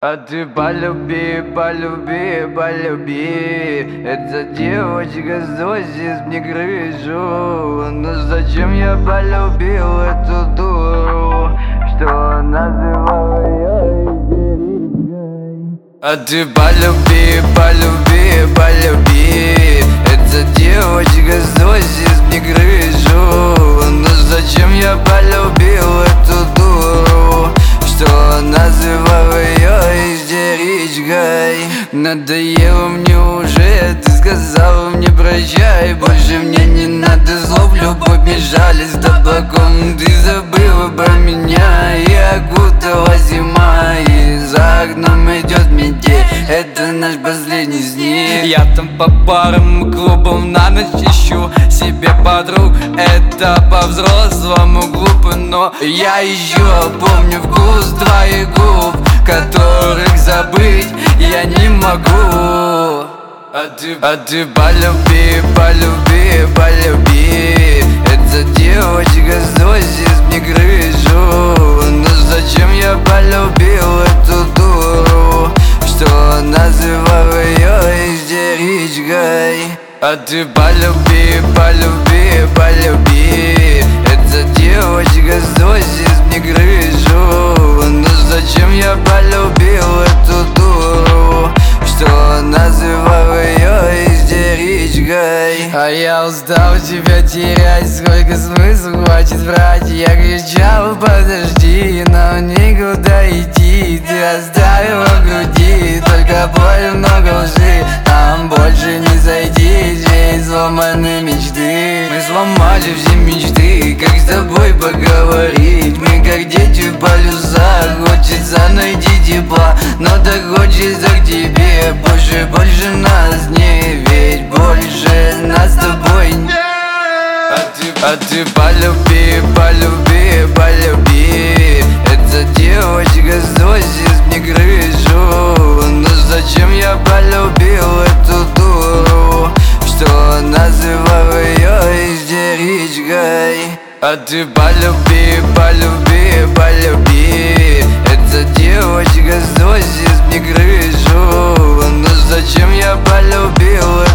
А ты полюби, полюби, полюби. Эта девочка сносит мне крышу. Но зачем я полюбил эту дуру, что называла ее истеричкой? А ты полюби, полюби, полюби. Эта девочка сносит мне крышу. Но зачем я полюбил эту дуру, что называла ее истеричкой? Надоело мне уже, ты сказала мне прощай. Больше мне не надо слов, любовь мне жалит с табаком. Ты забыла про меня и окутала зима. И за окном идет метель, это наш последний снег. Я там по барам и клубам на ночь ищу себе подруг. Это по-взрослому глупо, но я еще помню вкус твоих губ, которых забыть я не могу. А ты полюби, полюби, полюби. Эта девочка сносит мне крышу. Но зачем я полюбил эту дуру, что называла ее истеричкой? А ты полюби, полюби, полюби. Эта девочка сносит мне крышу. Но зачем я полюбил эту дуру, что называла ее истеричкой? А я устал тебя терять, сколько смысл, хватит врать. Я кричал, подожди, но никуда идти. Ты оставила в груди только боль, много лжи. Нам больше не зайти, здесь сломаны мечты. Мы сломали все мечты, как с тобой поговорить. Мы как дети в полюсах, хочется найти тепла, но так хочется к тебе. Больше нас не, ведь больше нас с тобой нет. А ты полюби, полюби, полюби. Эта девочка сносит мне крышу. Но зачем я полюбил эту дуру, что называла ее истеричкой? А ты полюби, полюби, полюби. Эта девочка сносит мне крышу. Но зачем я полюбил